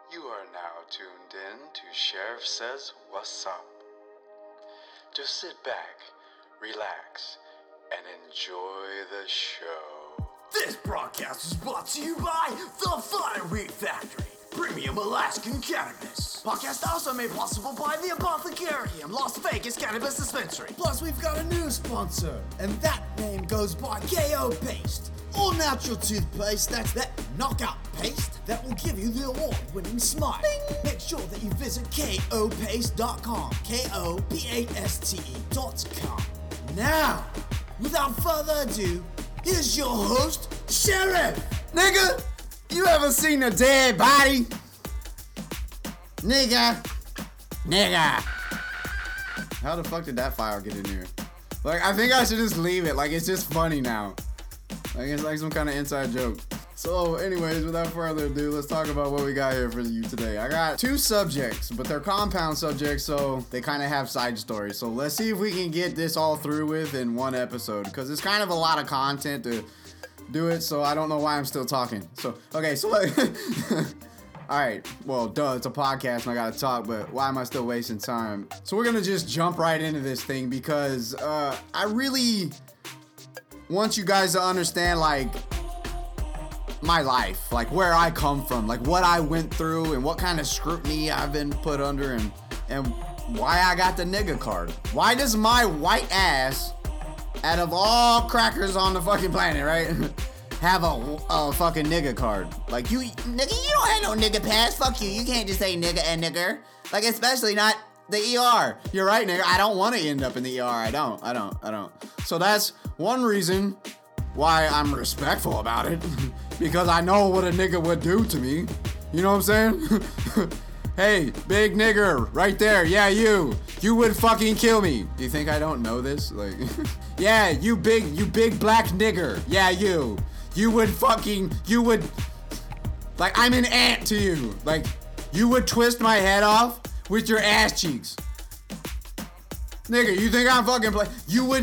You are now tuned in to Sheriff Says What's Up. Just sit back, relax, and enjoy the show. This broadcast is brought to you by The Fire Weed Factory, premium Alaskan cannabis. Podcast also made possible by The Apothecarium, Las Vegas Cannabis Dispensary. Plus, we've got a new sponsor, and that name goes by KO Paste. All natural toothpaste, that's that knockout paste that will give you the award-winning smile. Bing. Make sure that you visit kopaste.com, KOPASTE.com. Now, without further ado, here's your host, Sheriff. Nigga, you ever seen a dead body? Nigga. How the fuck did that file get in here? Like, I think I should just leave it. Like, it's just funny now. Like, it's like some kind of inside joke. So, anyways, without further ado, let's talk about what we got here for you today. I got two subjects, but they're compound subjects, so they kind of have side stories. So let's see if we can get this all through with in one episode, because it's kind of a lot of content to do it, so I don't know why I'm still talking. So, okay, so alright, well, duh, it's a podcast and I gotta talk, but why am I still wasting time? So we're gonna just jump right into this thing because I really want you guys to understand, like, my life, like where I come from, like what I went through and what kind of scrutiny I've been put under and why I got the nigga card. Why does my white ass, out of all crackers on the fucking planet, right, have a fucking nigga card? Like, nigga, you don't have no nigga pass. Fuck you. You can't just say nigga and nigger. Like, especially not the ER. You're right, nigga. I don't want to end up in the ER. I don't. So that's one reason why I'm respectful about it. Because I know what a nigga would do to me. You know what I'm saying? Hey, big nigger, right there. Yeah, you would fucking kill me. Do you think I don't know this? Like, yeah, you big black nigger. Yeah, you would, like, I'm an ant to you. Like, you would twist my head off with your ass cheeks. Nigga, you think I'm fucking you would,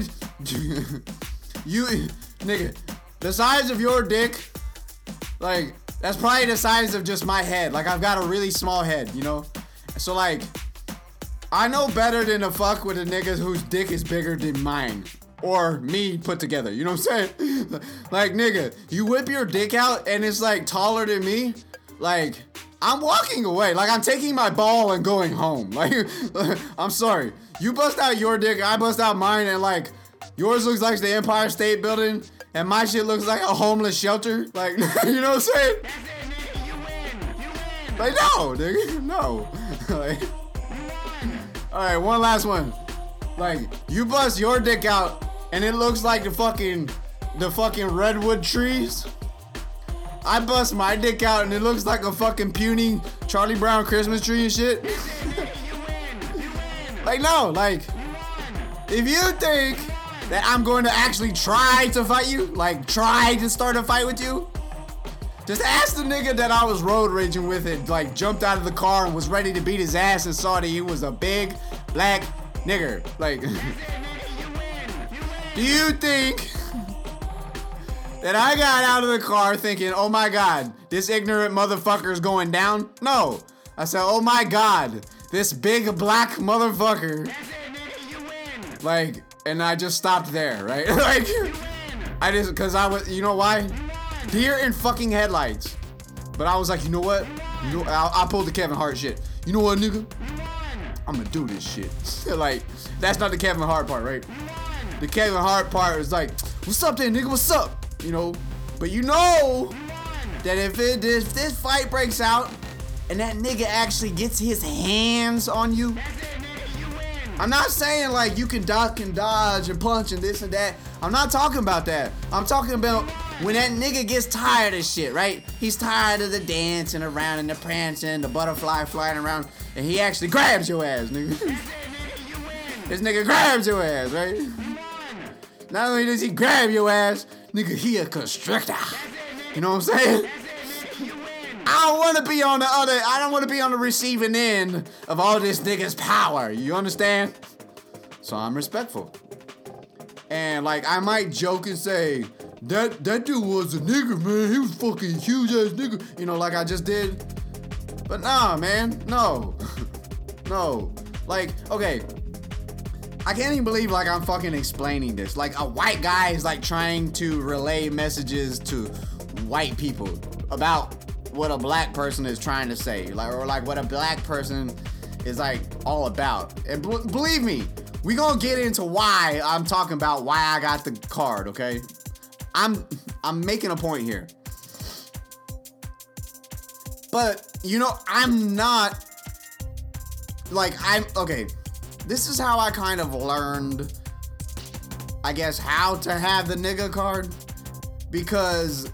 nigga, the size of your dick, like, that's probably the size of just my head. Like, I've got a really small head, you know? So, like, I know better than to fuck with a nigga whose dick is bigger than mine. Or me put together, you know what I'm saying? Like, nigga, you whip your dick out and it's, like, taller than me. Like, I'm walking away. Like, I'm taking my ball and going home. Like, I'm sorry. You bust out your dick, I bust out mine, and, like, yours looks like the Empire State Building, and my shit looks like a homeless shelter. Like, you know what I'm saying? That's it, nigga, you win. Like, no, nigga, no. Like, alright, one last one. Like, you bust your dick out, and it looks like the fucking redwood trees. I bust my dick out, and it looks like a fucking puny Charlie Brown Christmas tree and shit. That's it, nigga, you win. Like, no, like, if you think that I'm going to actually try to fight you, like, try to start a fight with you, just ask the nigga that I was road raging with and, like, jumped out of the car and was ready to beat his ass and saw that he was a big black nigger. Like, do you think that I got out of the car thinking, oh my god, this ignorant motherfucker is going down? No. I said, oh my god, this big black motherfucker. Like, and I just stopped there, right? Like, I just, cause I was, you know why? Deer in fucking headlights. But I was like, you know what? I pulled the Kevin Hart shit. You know what, nigga? I'm gonna do this shit. Like, that's not the Kevin Hart part, right? The Kevin Hart part is like, what's up then, nigga? What's up? You know? But you know that if this fight breaks out and that nigga actually gets his hands on you, I'm not saying, like, you can duck and dodge and punch and this and that. I'm not talking about that. I'm talking about when that nigga gets tired of shit, right? He's tired of the dancing around and the prancing, the butterfly flying around, and he actually grabs your ass, nigga. This nigga grabs your ass, right? Not only does he grab your ass, nigga, he a constrictor. You know what I'm saying? I don't want to be on the receiving end of all this nigga's power. You understand? So I'm respectful. And, like, I might joke and say, that dude was a nigga, man. He was fucking huge ass nigga. You know, like I just did. But nah, man, no. No. Like, okay. I can't even believe like I'm fucking explaining this. Like a white guy is like trying to relay messages to white people about what a black person is trying to say. Like, or like what a black person is like all about. And believe me, we gonna get into why I'm talking about why I got the card, okay? I'm making a point here. But, you know, I'm not, like, okay, this is how I kind of learned, I guess, how to have the nigga card, because,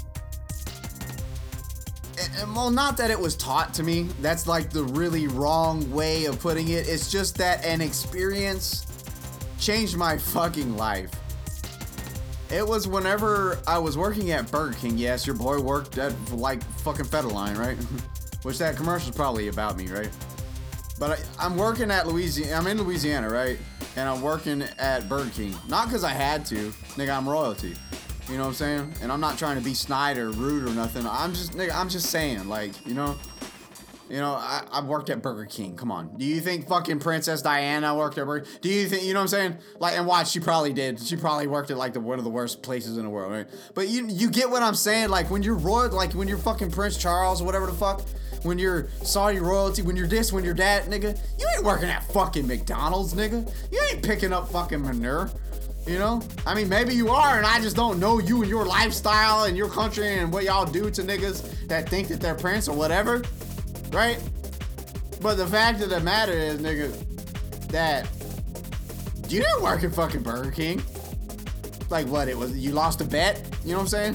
well, not that it was taught to me, that's like the really wrong way of putting it, it's just that an experience changed my fucking life. It was whenever I was working at Burger King. Yes, your boy worked at like fucking Federline, right? Which that commercial's probably about me, right? But I'm working at Louisiana. I'm in Louisiana, right? And I'm working at Burger King. Not because I had to. Nigga, I'm royalty. You know what I'm saying? And I'm not trying to be snide or rude or nothing. I'm just saying, like, you know, I worked at Burger King. Come on. Do you think fucking Princess Diana worked at Burger King? Do you think, you know what I'm saying? Like, and watch, she probably did. She probably worked at like one of the worst places in the world, right? But you get what I'm saying? Like, when you're royal, like when you're fucking Prince Charles or whatever the fuck, when you're Saudi royalty, when you're this, when you're that, nigga, you ain't working at fucking McDonald's, nigga. You ain't picking up fucking manure. You know? I mean, maybe you are, and I just don't know you and your lifestyle and your country and what y'all do to niggas that think that they're Prince or whatever. Right? But the fact of the matter is, nigga, that you didn't work at fucking Burger King. Like what, it was, you lost a bet? You know what I'm saying?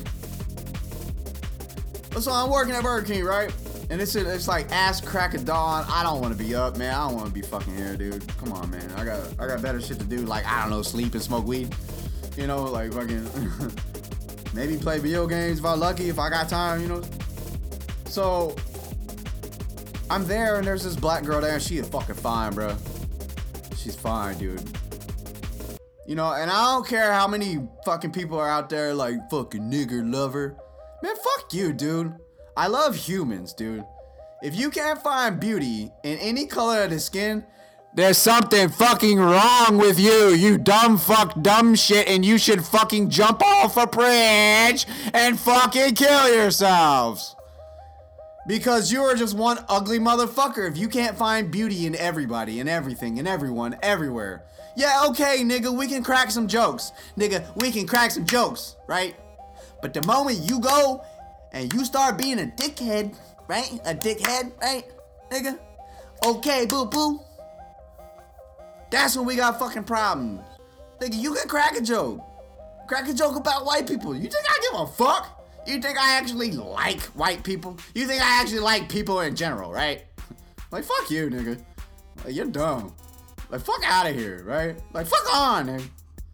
So I'm working at Burger King, right? And it's like ass crack of dawn. I don't want to be up, man. I don't want to be fucking here, dude. Come on, man. I got better shit to do. Like, I don't know, sleep and smoke weed. You know, like fucking maybe play video games if I'm lucky, if I got time, you know. So I'm there and there's this black girl there and she is fucking fine, bro. She's fine, dude. You know, and I don't care how many fucking people are out there like fucking nigger lover. Man, fuck you, dude. I love humans, dude. If you can't find beauty in any color of the skin, there's something fucking wrong with you, you dumb fuck dumb shit, and you should fucking jump off a bridge and fucking kill yourselves. Because you are just one ugly motherfucker if you can't find beauty in everybody, and everything, and everyone, everywhere. Yeah, okay, nigga, we can crack some jokes. Nigga, we can crack some jokes, right? But the moment you go and you start being a dickhead, right? A dickhead, right, nigga? Okay, boo-boo. That's when we got fucking problems. Nigga, you can crack a joke. Crack a joke about white people. You think I give a fuck? You think I actually like white people? You think I actually like people in general, right? Like, fuck you, nigga. Like, you're dumb. Like, fuck out of here, right? Like, fuck on, nigga.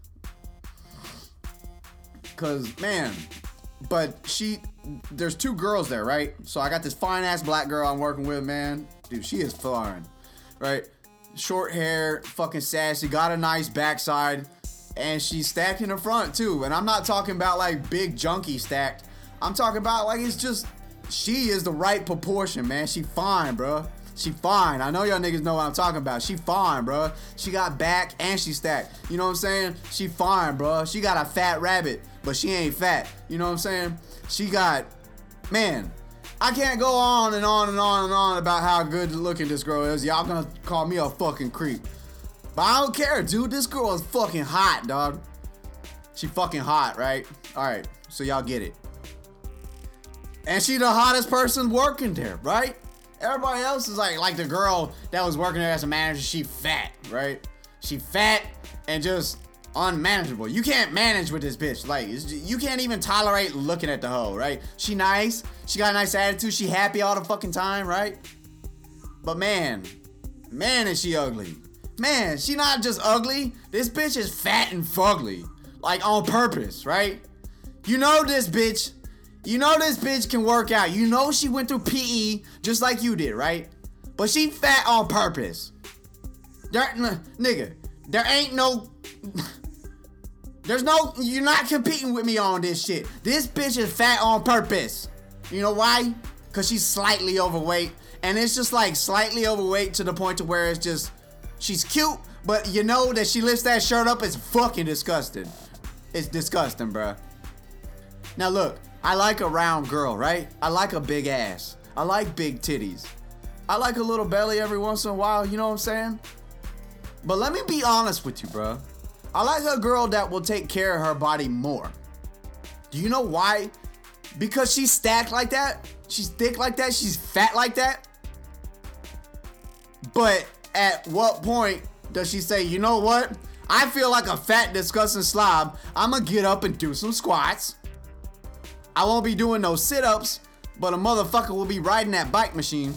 Cause, man, but there's two girls there, right? So I got this fine ass black girl I'm working with, man. Dude, she is fine, right? Short hair, fucking sassy, got a nice backside, and she's stacked in the front too. And I'm not talking about like big junkie stacked. I'm talking about like it's just, she is the right proportion, man. She fine, bro. She fine. I know y'all niggas know what I'm talking about. She fine, bro. She got back and she stacked. You know what I'm saying? She fine, bro. She got a fat rabbit, but she ain't fat. You know what I'm saying? She got, man, I can't go on and on and on and on about how good looking this girl is. Y'all gonna call me a fucking creep. But I don't care, dude. This girl is fucking hot, dog. She fucking hot, right? Alright, so y'all get it. And she the hottest person working there, right? Everybody else is like the girl that was working there as a manager, she fat, right? She fat and just unmanageable. You can't manage with this bitch. Like, you can't even tolerate looking at the hoe, right? She nice. She got a nice attitude. She happy all the fucking time, right? But man, is she ugly. Man, she not just ugly. This bitch is fat and fugly. Like, on purpose, right? You know this bitch can work out. You know she went through PE just like you did, right? But she fat on purpose. Nigga, there ain't no... You're not competing with me on this shit. This bitch is fat on purpose. You know why? because she's slightly overweight. And it's just like slightly overweight to the point to where it's just, she's cute, but you know that she lifts that shirt up, it's fucking disgusting. It's disgusting, bruh. Now look, I like a round girl, right? I like a big ass. I like big titties. I like a little belly every once in a while, you know what I'm saying? But let me be honest with you, bruh. I like a girl that will take care of her body more. Do you know why? Because she's stacked like that. She's thick like that. She's fat like that. But at what point does she say, you know what? I feel like a fat, disgusting slob. I'm going to get up and do some squats. I won't be doing no sit-ups, but a motherfucker will be riding that bike machine.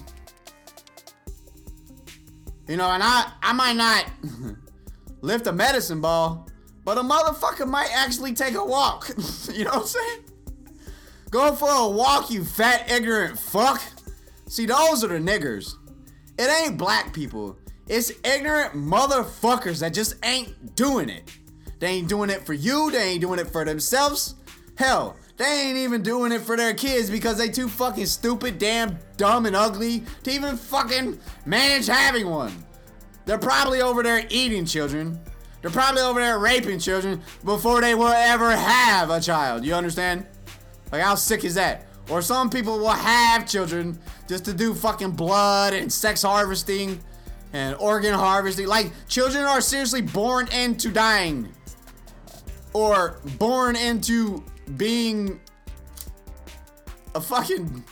You know, and I might not lift a medicine ball, but a motherfucker might actually take a walk. You know what I'm saying? Go for a walk, you fat, ignorant fuck. See, those are the niggers. It ain't black people. It's ignorant motherfuckers that just ain't doing it. They ain't doing it for you. They ain't doing it for themselves. Hell, they ain't even doing it for their kids because they too fucking stupid, damn, dumb, and ugly to even fucking manage having one. They're probably over there eating children. They're probably over there raping children before they will ever have a child. You understand? Like, how sick is that? Or some people will have children just to do fucking blood and sex harvesting and organ harvesting. Like, children are seriously born into dying. Or born into being a fucking,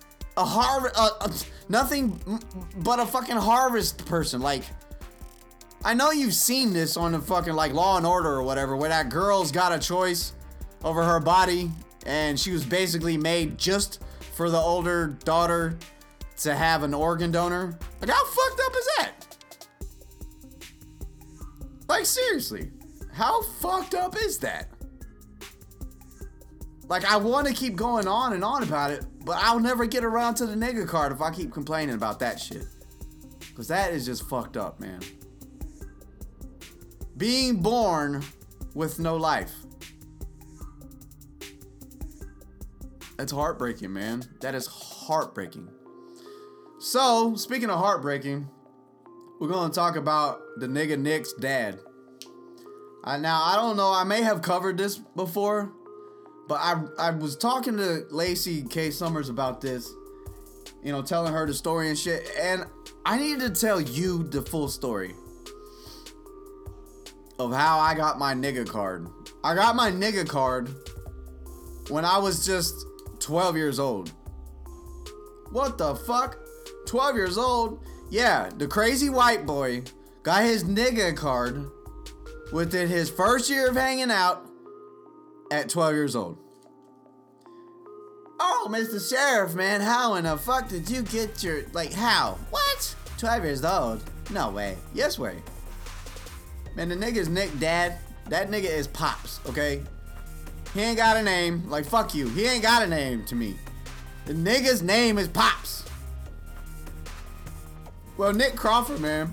nothing but a fucking harvest person. Like, I know you've seen this on the fucking, like, Law and Order or whatever, where that girl's got a choice over her body, and she was basically made just for the older daughter to have an organ donor. Like, how fucked up is that? Like, seriously, how fucked up is that? Like, I want to keep going on and on about it, but I'll never get around to the nigga card if I keep complaining about that shit. Because that is just fucked up, man. Being born with no life. That's heartbreaking, man. That is heartbreaking. So, speaking of heartbreaking, we're going to talk about the nigga Nick's dad. Now, I don't know. I may have covered this before, but I was talking to Lacey K. Summers about this, you know, telling her the story and shit, and I needed to tell you the full story of how I got my nigga card. I got my nigga card when I was just 12 years old. What the fuck? 12 years old? Yeah, the crazy white boy got his nigga card within his first year of hanging out at 12 years old. Oh, Mr. Sheriff, man, how in the fuck did you get your, like, how? What? 12 years old? No way. Yes way. Man, the nigga's Nick dad. That nigga is Pops, okay? He ain't got a name. Like, fuck you. He ain't got a name to me. The nigga's name is Pops. Well, Nick Crawford, man,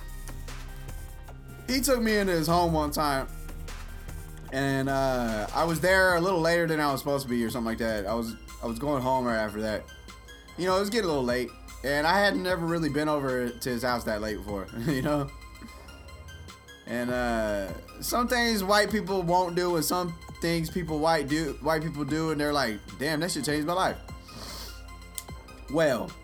he took me into his home one time, and I was there a little later than I was supposed to be or something like that. I was going home right after that. You know, it was getting a little late, and I had never really been over to his house that late before, you know? And some things white people won't do, and some things white people do, and they're like, damn, that shit changed my life. Well,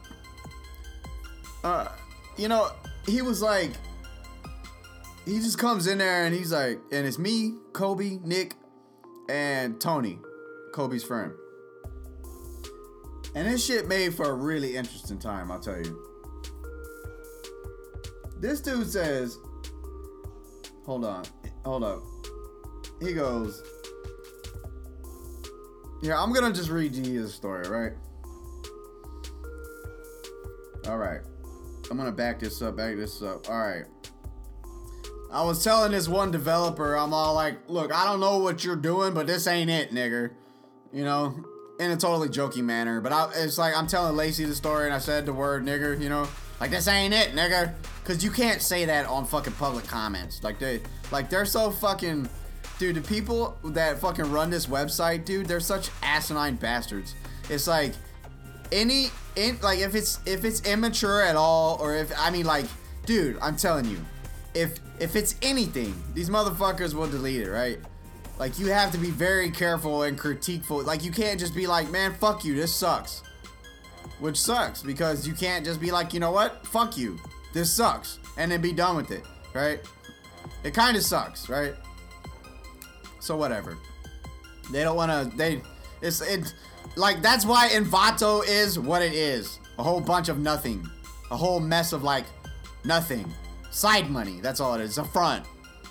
you know, he was like, he just comes in there and he's like, and it's me, Kobe, Nick, and Tony, Kobe's friend. And this shit made for a really interesting time, I'll tell you. This dude says, hold up. He goes, here, I'm gonna just read you the story, right? Alright. I'm gonna back this up. Alright. I was telling this one developer, I'm all like, look, I don't know what you're doing, but this ain't it, nigger. You know, in a totally joking manner. But it's like, I'm telling Lacey the story and I said the word nigger, you know? Like, this ain't it, nigger. Because you can't say that on fucking public comments. They're so fucking... Dude, the people that fucking run this website, dude, they're such asinine bastards. It's like, if it's immature at all, or if, I mean, like, dude, I'm telling you, if it's anything, these motherfuckers will delete it, right? Like, you have to be very careful and critiqueful. Like, you can't just be like, man, fuck you, this sucks. Which sucks, because you can't just be like, you know what? Fuck you, this sucks. And then be done with it, right? It kind of sucks, right? So whatever. They don't want to, it's like, that's why Envato is what it is. A whole bunch of nothing. A whole mess of, like, nothing. Side money, that's all it is. It's a front.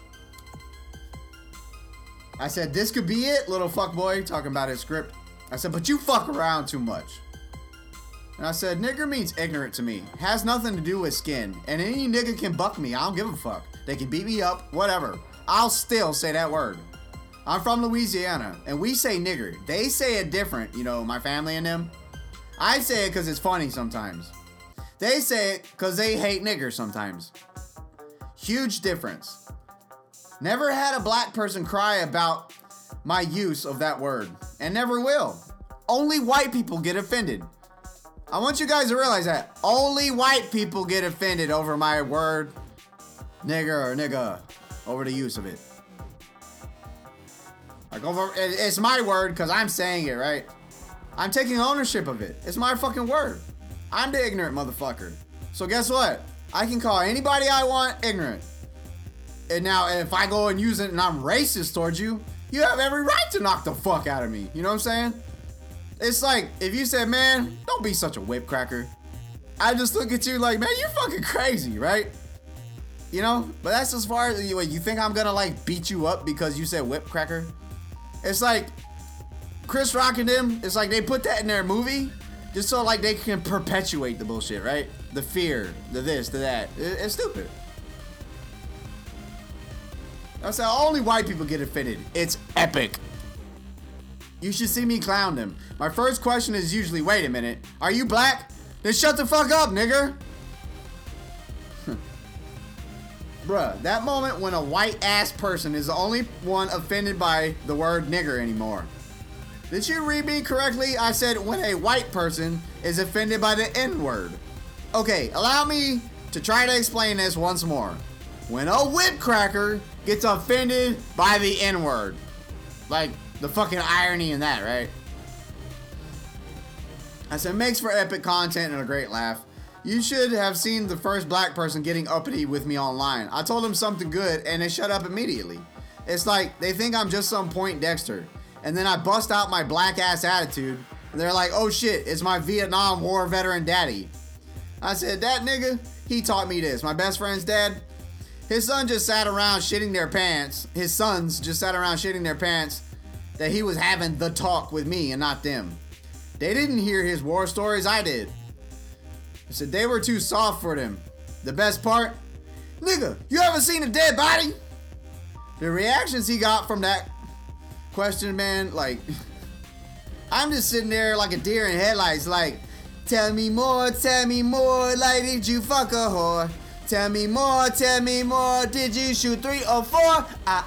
I said, this could be it, little fuckboy, talking about his script. I said, but you fuck around too much. And I said, nigger means ignorant to me. Has nothing to do with skin. And any nigga can buck me. I don't give a fuck. They can beat me up, whatever. I'll still say that word. I'm from Louisiana, and we say nigger. They say it different, you know, my family and them. I say it because it's funny sometimes. They say it because they hate niggers sometimes. Huge difference. Never had a black person cry about my use of that word, and never will. Only white people get offended. I want you guys to realize that. Only white people get offended over my word, nigger or nigga, over the use of it. Like, it's my word because I'm saying it, right? I'm taking ownership of it. It's my fucking word. I'm the ignorant motherfucker. So guess what? I can call anybody I want ignorant. And now, if I go and use it and I'm racist towards you, you have every right to knock the fuck out of me. You know what I'm saying? It's like, if you said, man, don't be such a whip cracker. I just look at you like, man, you're fucking crazy, right? You know? But that's as far as, you think I'm gonna, like, beat you up because you said whip cracker? It's like, Chris Rock and them, it's like they put that in their movie just so, like, they can perpetuate the bullshit, right? The fear, the this, the that. It's stupid. That's how only white people get offended. It's epic. You should see me clown them. My first question is usually, wait a minute, are you black? Then shut the fuck up, nigger. Bruh, that moment when a white ass person is the only one offended by the word nigger anymore. Did you read me correctly? I said when a white person is offended by the N-word. Okay, allow me to try to explain this once more. When a whip cracker gets offended by the N-word. Like, the fucking irony in that, right? I said, makes for epic content and a great laugh. You should have seen the first black person getting uppity with me online. I told them something good and they shut up immediately. It's like, they think I'm just some Point Dexter. And then I bust out my black ass attitude. And they're like, oh shit, it's my Vietnam War veteran daddy. I said, that nigga, he taught me this. My best friend's dad, his son just sat around shitting their pants. His sons just sat around shitting their pants that he was having the talk with me and not them. They didn't hear his war stories, I did. I said they were too soft for them. The best part, nigga, you ever seen a dead body? The reactions he got from that question, man, like, I'm just sitting there like a deer in headlights, like, tell me more, like, did you fuck a whore? Tell me more, did you shoot 3 or 4?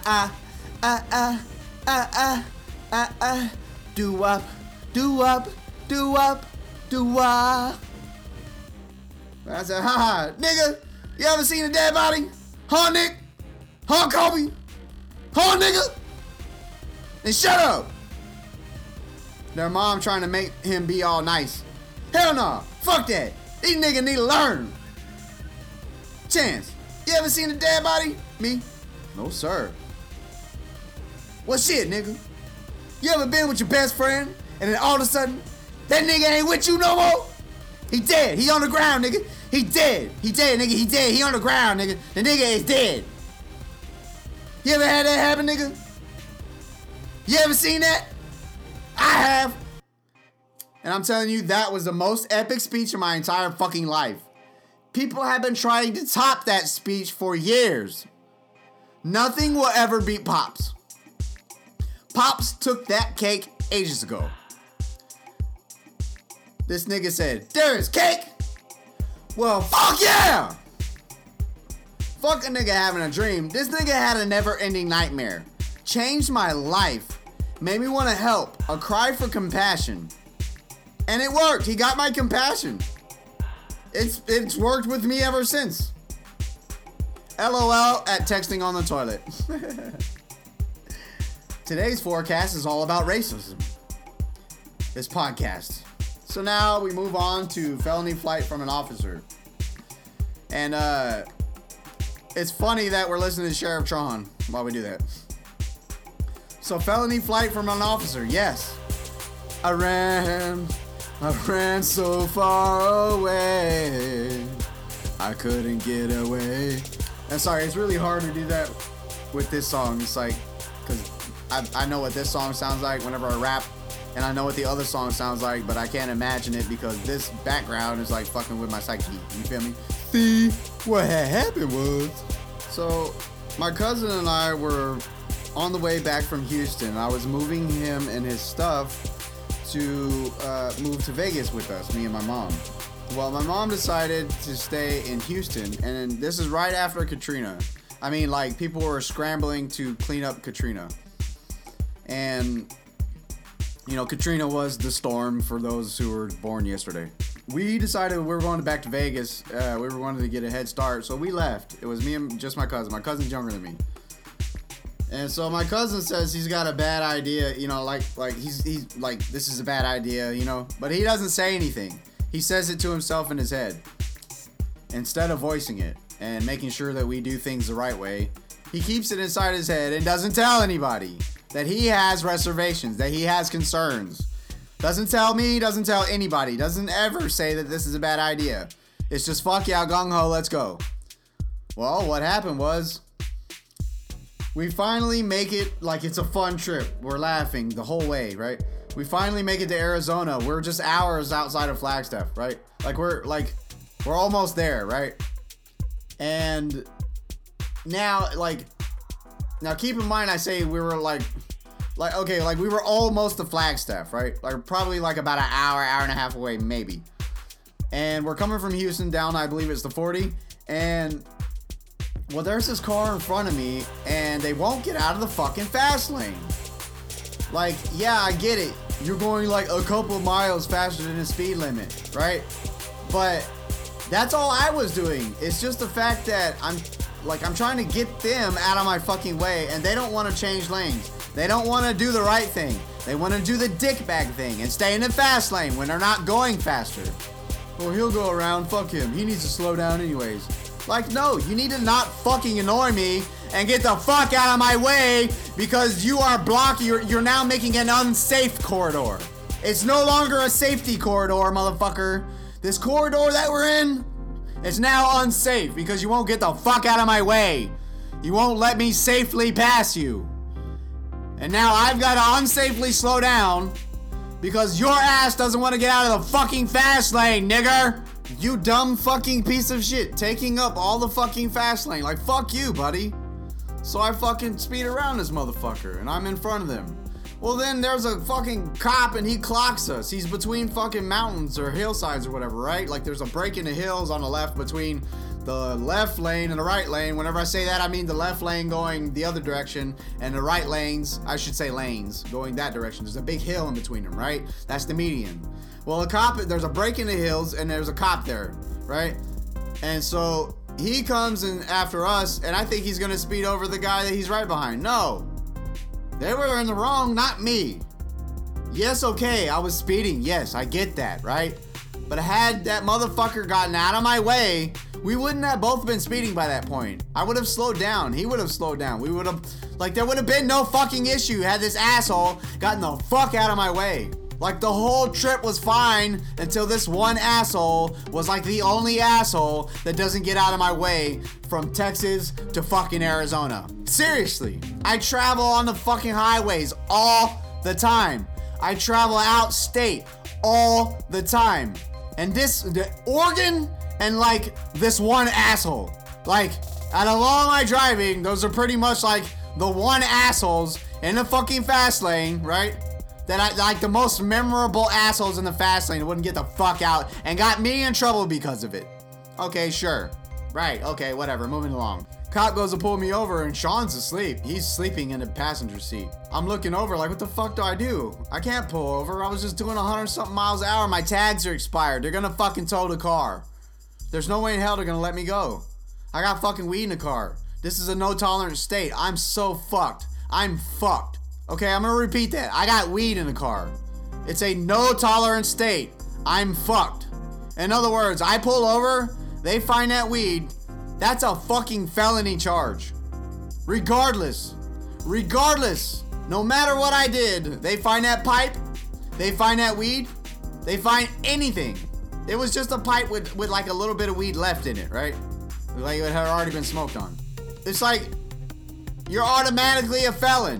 Do up, do up, do up, do up. I said, haha, nigga, you ever seen a dead body? Huh, Nick? Huh, Kobe? Huh, nigga? And shut up. Their mom trying to make him be all nice. Hell no, fuck that. These niggas need to learn. Chance, you ever seen a dead body? Me? No, sir. Well, shit, nigga. You ever been with your best friend and then all of a sudden, that nigga ain't with you no more? He dead. He on the ground, nigga. He dead. He dead, nigga. He dead. He on the ground, nigga. The nigga is dead. You ever had that happen, nigga? You ever seen that? I have. And I'm telling you, that was the most epic speech of my entire fucking life. People have been trying to top that speech for years. Nothing will ever beat Pops. Pops took that cake ages ago. This nigga said, there is cake? Well, fuck yeah! Fuck a nigga having a dream. This nigga had a never-ending nightmare. Changed my life. Made me want to help. A cry for compassion. And it worked. He got my compassion. It's worked with me ever since. LOL at texting on the toilet. Today's forecast is all about racism. This podcast. So now we move on to felony flight from an officer. And it's funny that we're listening to Sheriff Tron while we do that. So felony flight from an officer, yes. I ran so far away, I couldn't get away. And sorry, it's really hard to do that with this song. It's like, because I know what this song sounds like whenever I rap, and I know what the other song sounds like, but I can't imagine it because this background is like fucking with my psyche. You feel me? See, what had happened was, so my cousin and I were on the way back from Houston. I was moving him and his stuff to move to Vegas with us, me and my mom. Well, my mom decided to stay in Houston, and this is right after Katrina. I mean, like, people were scrambling to clean up Katrina. And, you know, Katrina was the storm for those who were born yesterday. We decided we were going back to Vegas. We were wanting to get a head start, so we left. It was me and just my cousin. My cousin's younger than me. And so my cousin says he's got a bad idea, you know, like he's like, this is a bad idea, you know, but he doesn't say anything. He says it to himself in his head instead of voicing it and making sure that we do things the right way. He keeps it inside his head and doesn't tell anybody that he has reservations, that he has concerns. Doesn't tell me, doesn't tell anybody, doesn't ever say that this is a bad idea. It's just fuck yeah, gung ho, let's go. Well, what happened was, we finally make it like it's a fun trip. We're laughing the whole way, right? We finally make it to Arizona. We're just hours outside of Flagstaff, right? We're almost there, right? And now keep in mind, I say we were we were almost to Flagstaff, right? Like probably like about an hour and a half away, maybe. And we're coming from Houston down, I believe it's the 40, and well, there's this car in front of me, and they won't get out of the fucking fast lane. Like, yeah, I get it. You're going like a couple miles faster than the speed limit, right? But that's all I was doing. It's just the fact that I'm trying to get them out of my fucking way, and they don't want to change lanes. They don't want to do the right thing. They want to do the dickbag thing and stay in the fast lane when they're not going faster. Well, he'll go around. Fuck him. He needs to slow down anyways. Like, no, you need to not fucking annoy me and get the fuck out of my way because you are blocking, you're now making an unsafe corridor. It's no longer a safety corridor, motherfucker. This corridor that we're in is now unsafe because you won't get the fuck out of my way. You won't let me safely pass you. And now I've got to unsafely slow down because your ass doesn't want to get out of the fucking fast lane, nigger. You dumb fucking piece of shit, taking up all the fucking fast lane. Like, fuck you, buddy. So I fucking speed around this motherfucker, and I'm in front of them. Well, then there's a fucking cop, and he clocks us. He's between fucking mountains or hillsides or whatever, right? Like, there's a break in the hills on the left between the left lane and the right lane. Whenever I say that, I mean the left lane going the other direction, and the right lanes, I should say lanes, going that direction. There's a big hill in between them, right? That's the median. Well, there's a break in the hills, and there's a cop there, right? And so he comes in after us, and I think he's gonna speed over the guy that he's right behind. No, they were in the wrong, not me. Yes, okay, I was speeding. Yes, I get that, right? But had that motherfucker gotten out of my way, we wouldn't have both been speeding by that point. I would have slowed down. He would have slowed down. We would have, there would have been no fucking issue had this asshole gotten the fuck out of my way. Like, the whole trip was fine until this one asshole was like the only asshole that doesn't get out of my way from Texas to fucking Arizona. Seriously, I travel on the fucking highways all the time. I travel out state all the time. And the Oregon and this one asshole. Out of all my driving, those are pretty much the one assholes in the fucking fast lane, right? That I the most memorable assholes in the fast lane wouldn't get the fuck out and got me in trouble because of it. Okay, sure. Right, okay, whatever, moving along. Cop goes to pull me over and Sean's asleep. He's sleeping in the passenger seat. I'm looking over like, what the fuck do? I can't pull over. I was just doing 100 something miles an hour. My tags are expired. They're gonna fucking tow the car. There's no way in hell they're gonna let me go. I got fucking weed in the car. This is a no tolerance state. I'm so fucked. I'm fucked. Okay, I'm gonna repeat that. I got weed in the car. It's a no tolerance state. I'm fucked. In other words, I pull over, they find that weed, that's a fucking felony charge. Regardless, no matter what I did, they find that pipe, they find that weed, they find anything. It was just a pipe with like a little bit of weed left in it, right? Like it had already been smoked on. It's like, you're automatically a felon.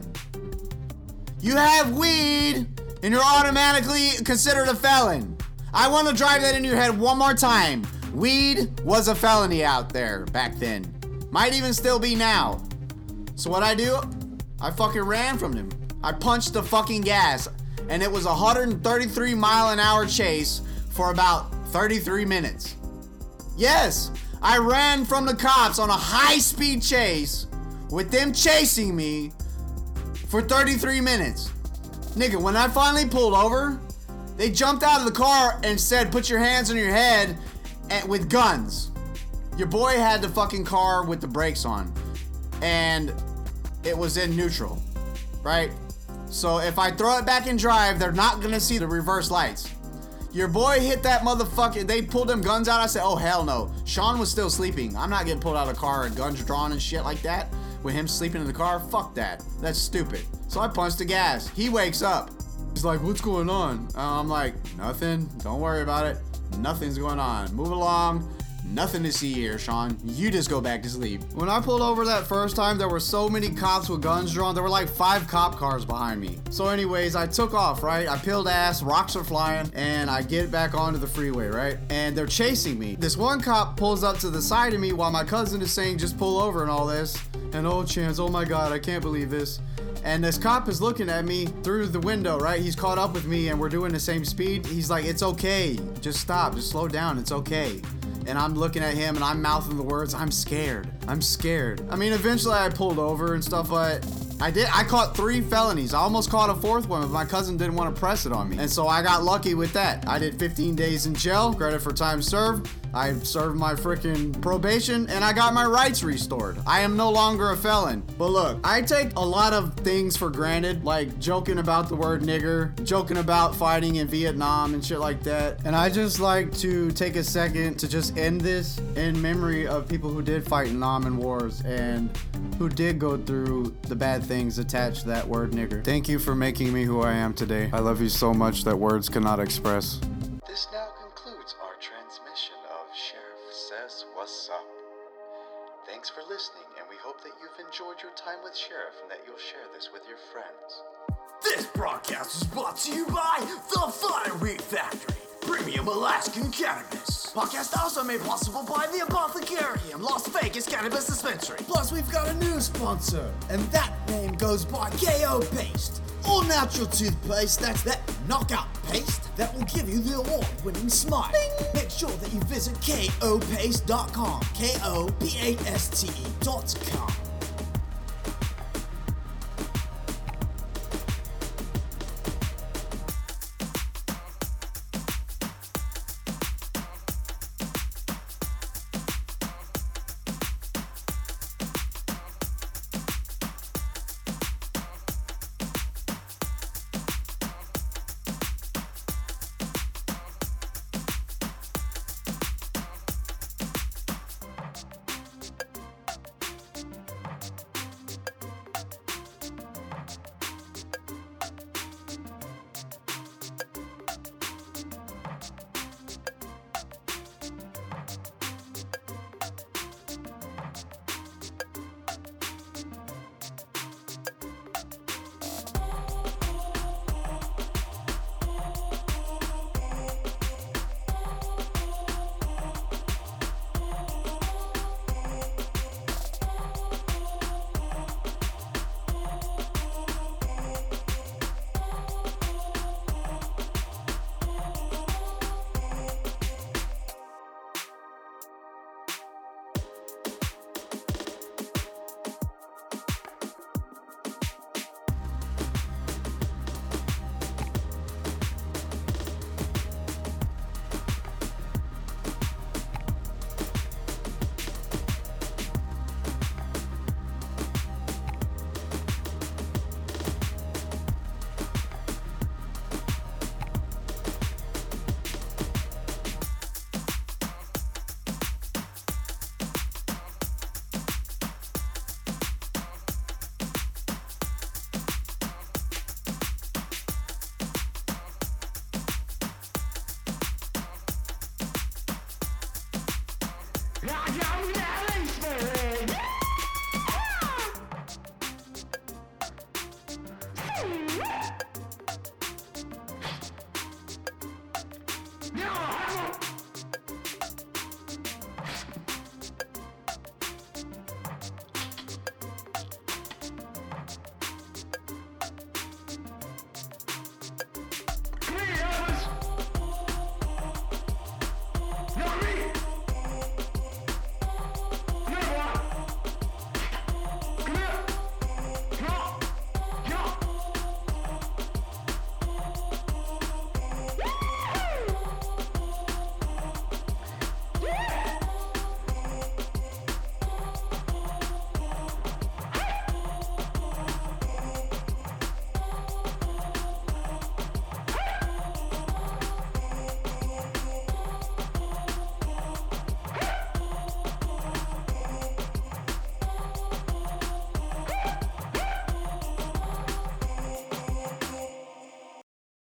You have weed, and you're automatically considered a felon. I want to drive that into your head one more time. Weed was a felony out there back then. Might even still be now. So what I do, I fucking ran from them. I punched the fucking gas, and it was a 133 mile an hour chase for about 33 minutes. Yes, I ran from the cops on a high-speed chase with them chasing me for 33 minutes. Nigga, when I finally pulled over, they jumped out of the car and said, put your hands on your head and with guns. Your boy had the fucking car with the brakes on and it was in neutral, right? So if I throw it back in drive, they're not gonna see the reverse lights. Your boy hit that motherfucker. They pulled them guns out. I said, oh, hell no. Sean was still sleeping. I'm not getting pulled out of the car and guns drawn and shit like that. With him sleeping in the car, fuck that. That's stupid. So I punched the gas. He wakes up. He's like, what's going on? I'm like, nothing. Don't worry about it. Nothing's going on. Move along. Nothing to see here, Sean. You just go back to sleep. When I pulled over that first time, there were so many cops with guns drawn. There were like 5 cop cars behind me. So anyways, I took off, right? I peeled ass, rocks are flying, and I get back onto the freeway, right? And they're chasing me. This one cop pulls up to the side of me while my cousin is saying, just pull over and all this. And oh, Chance, oh my God, I can't believe this. And this cop is looking at me through the window, right? He's caught up with me and we're doing the same speed. He's like, it's okay. Just stop. Just slow down. It's okay. And I'm looking at him and I'm mouthing the words, I'm scared. I'm scared. I mean, eventually I pulled over and stuff, but I caught 3 felonies. I almost caught a 4th one, but my cousin didn't want to press it on me. And so I got lucky with that. I did 15 days in jail, credit for time served. I served my freaking probation and I got my rights restored. I am no longer a felon. But look, I take a lot of things for granted, like joking about the word nigger, joking about fighting in Vietnam and shit like that. And I just like to take a second to just end this in memory of people who did fight in Nam and wars and who did go through the bad things attached to that word nigger. Thank you for making me who I am today. I love you so much that words cannot express. This now concludes our transmission of Sheriff Says What's Up. Thanks for listening, and we hope that you've enjoyed your time with Sheriff and that you'll share this with your friends. This broadcast is brought to you by The Fire Weed Factory, premium Alaskan cannabis. Podcast also made possible by The Apothecarium, Las Vegas Cannabis Dispensary. Plus, we've got a new sponsor, and that name goes by KO Paste. All natural toothpaste, that's that knockout paste that will give you the award-winning smile. Bing. Make sure that you visit kopaste.com, KOPASTE.com. I got me